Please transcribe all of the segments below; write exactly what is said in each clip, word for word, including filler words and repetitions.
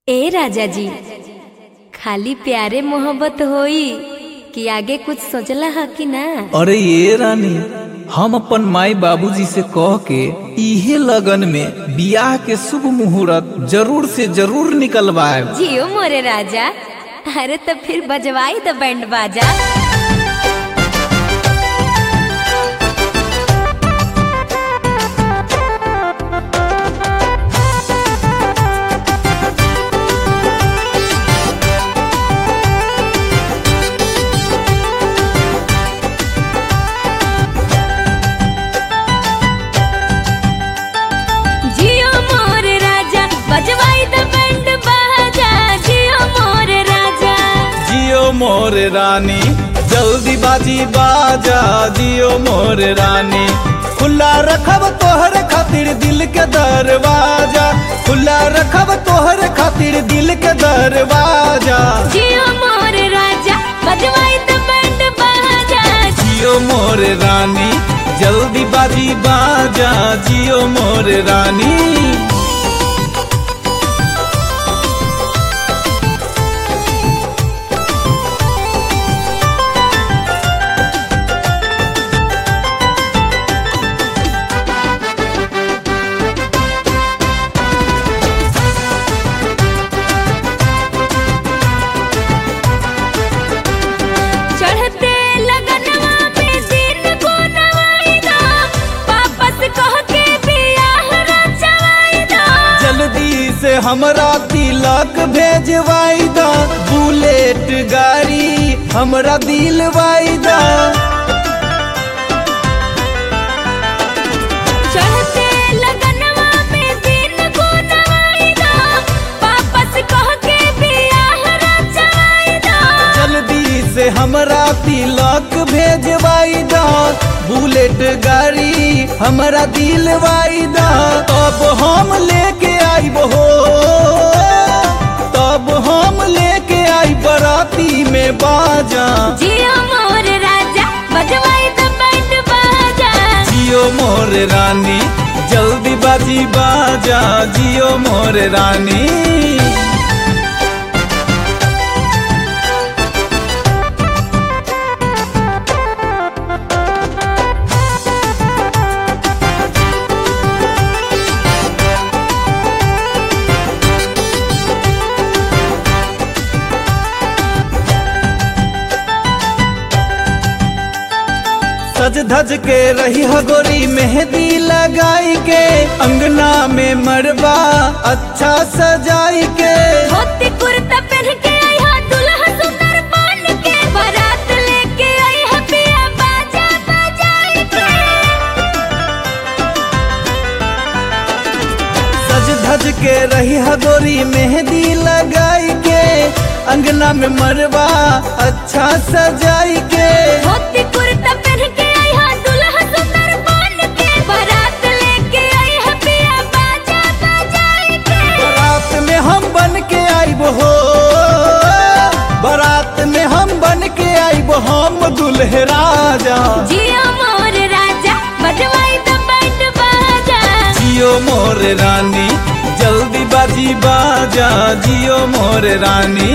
ए राजा जी, खाली प्यारे मोहब्बत होई कि आगे कुछ सोचला है कि ना? अरे ये रानी, हम अपन माई बाबूजी से कह के इहे लगन में बियाह के शुभ मुहूर्त जरूर से जरूर निकलवाए। जियो मोरे राजा। अरे तो फिर बजवाई तो बैंड बाजा। बजवाई द बैंड बाजा, जियो मोरे राजा। जियो मोरे रानी, जल्दी बाजी बाजा। जियो मोरे रानी, खुला रखब तोहर खातिर दिल के दरवाजा। खुला रखब तोहर खातिर दिल के दरवाजा। जियो मोरे राजा, बजवाई द बैंड बाजा। जियो मोरे रानी, जल्दी बाजी बाजा। जियो मोरे रानी। से हमरा तिलक भेजवाई दा, बुलेट गाड़ी हमरा दिलवाई दा। चढ़ते लगनवा में दिन को नवाई दा, वापस कह के बियाह रचवाई दा। जल्दी से हमरा तिलक भेजवाई दा, बुलेट गाड़ी हमरा दिलवाई दा। तब हम लेके आइब हो, तब हम लेके आई बराती में बाजा। जियो मोर राजा, बजवाई द बैंड बाजा। जियो मोर रानी, जल्दी बाजी बाजा। जियो मोर रानी। सज धज के रही हगोरी मेहंदी लगाई के, अंगना में मरबा अच्छा सजाई के। धोती कुर्ता पहन के आई हा दुल्हा सुंदर बन के, बारात लेके आई हा पिया बाजा बजाई के। सज धज के रही हगोरी मेहंदी लगाई के, अंगना में मरबा अच्छा सजाई के। धोती कुर्ता पहन के हो, बारात में हम बन के आइब हम दुल्हे राजा। जियो मोर राजा, बजवाई द बैंड बाजा। जियो मोर रानी, जल्दी बाजी बाजा। जियो मोर रानी।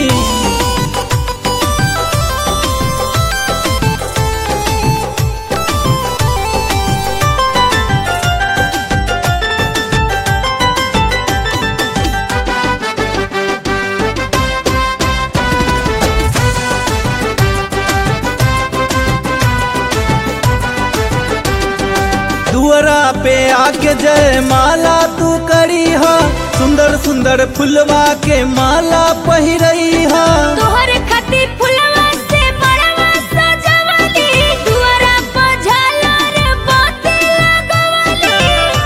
दुअरा पे आके जय माला तू करी हा, सुंदर सुंदर फुलवा के माला पहिरई हा। तोहरे खातिर फुलवा से बड़वा सजवली, दुअरा पे झालर बाती लगवली।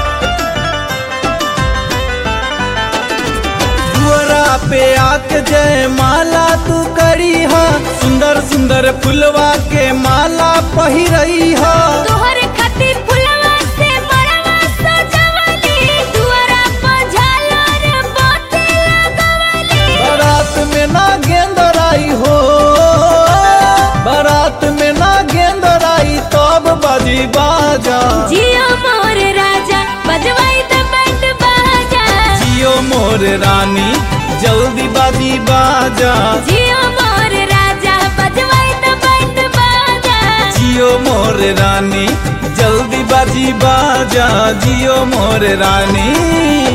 दुअरा पे आके जय माला तू करी हा, सुंदर सुंदर फुलवा के माला पहिरई हा। तोहरे खातिर फुलवा से बड़वा सजवली, दुअरा पे झालर बाती लगवली। बारात में ना गेंदराई हो, बारात में ना गेंदराई तब बाजी बाजा। जियो मोर राजा, बजवाई द बैंड बाजा। जियो मोर रानी, जल्दी बाजी बाजा जियो मोर राजा बजवाई द बैंड बाजा जियो मोर रानी जल्दी बाजी बाजा जियो मोर रानी।